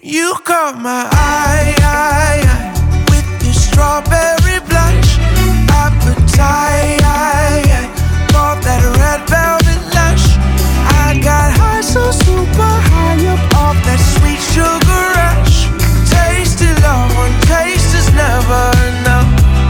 You caught my eye with your strawberry blush appetite for that red velvet lush. I got high, so super high up off that sweet sugar rush. Tasty love, one taste is never enough.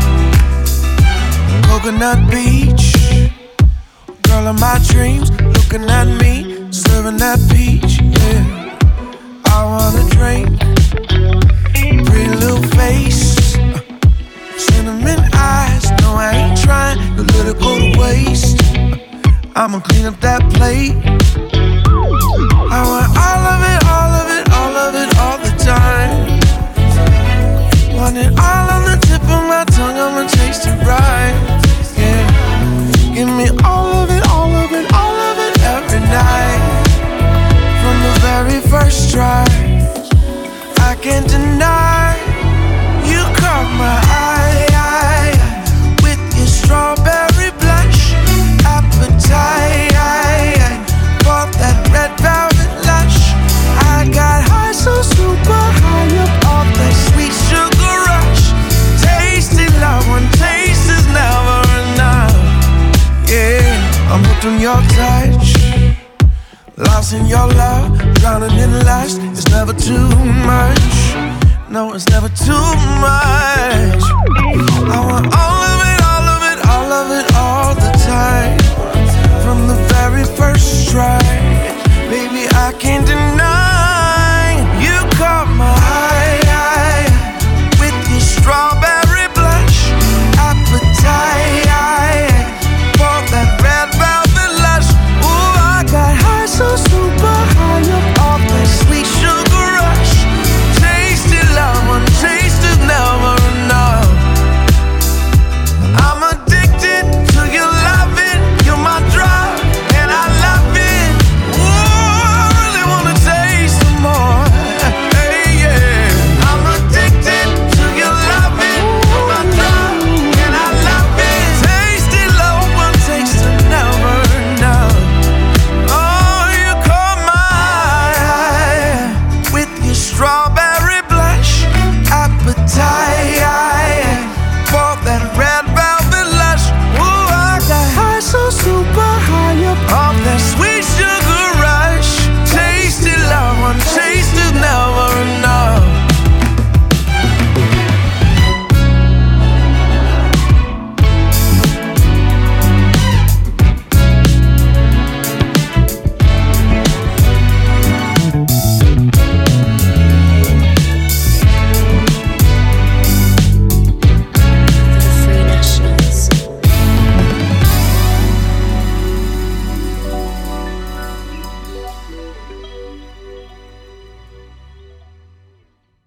Coconut beach, girl of my dreams, looking at me, serving that peach, yeah. I wanna drink, pretty little face, cinnamon eyes. No, I ain't trying to let it go to waste. I'ma clean up that plate. I want all of it, all of it, all of it, all the time. Want it all on the tip of my tongue, I'ma taste it right, yeah. Give me all of it, all of it, all of it every night. From the very first try, I can't deny. You caught my eye with your strawberry blush appetite for that red velvet lush. I got high, so super high up off that sweet sugar rush. Tasty love, one taste is never enough. Yeah, I'm hooked on your touch, lost in your love, drowning in lust. It's never too much. No, it's never too much.